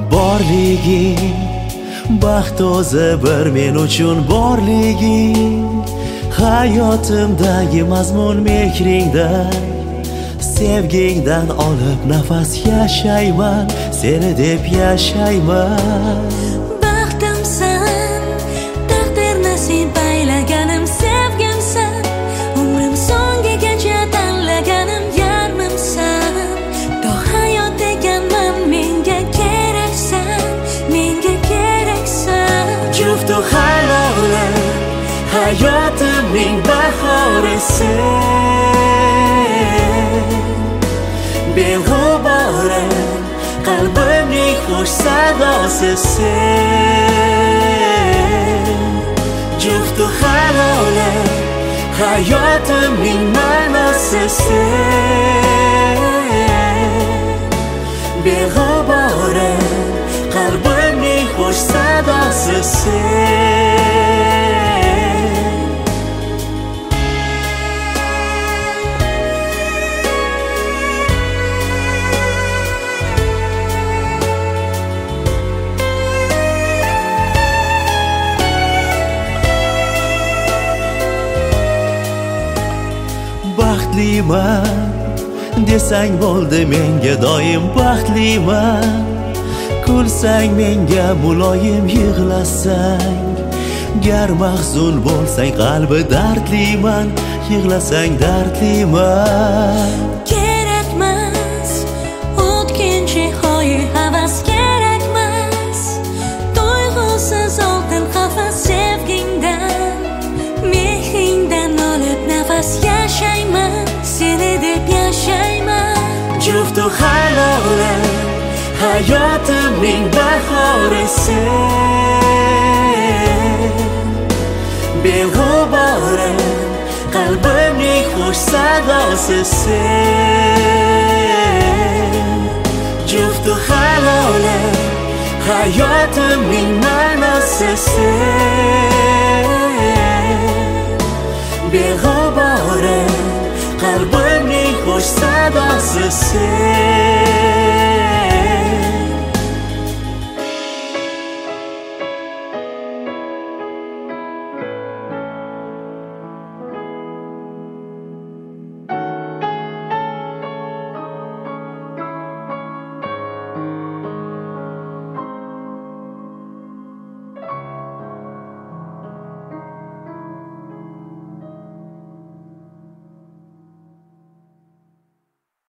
borliging baxt o'zi bir men uchun borliging hayotimdagi mazmun mehringdan sevgingdan olib nafas yashayman seni deb yashayman baxtimsan taqdir nasib aylaganim sevgimsan umrim so'ngigacha tanlaganim yarmimsan to hayot ekanman menga keraksan juftu halolim hayotimning bahori sen beg'uborim qalbimning xush sadosi sen juftu halolim hayotimning ma'nosi sen beg'uborim qalbimning xush sadosi sen baxtliman desang bo'ldi menga doim baxtliman kulsang menga muloyim yig'lasang gar mahzun bo'lsang qalbi dardliman yig'lasang dardliman kerakmas o'tkinchi hoyu havas kerakmas tuyg'usiz oltin qafas sevgingdan mehringdan olib nafas yashayman seni deb yashayman juftu halolim hayotimning bahori sen beg'uborim qalbimning xush sadosi sen juftu halolim hayotimning ma'nosi sen beg'uborim qalbimning xush sadosi sen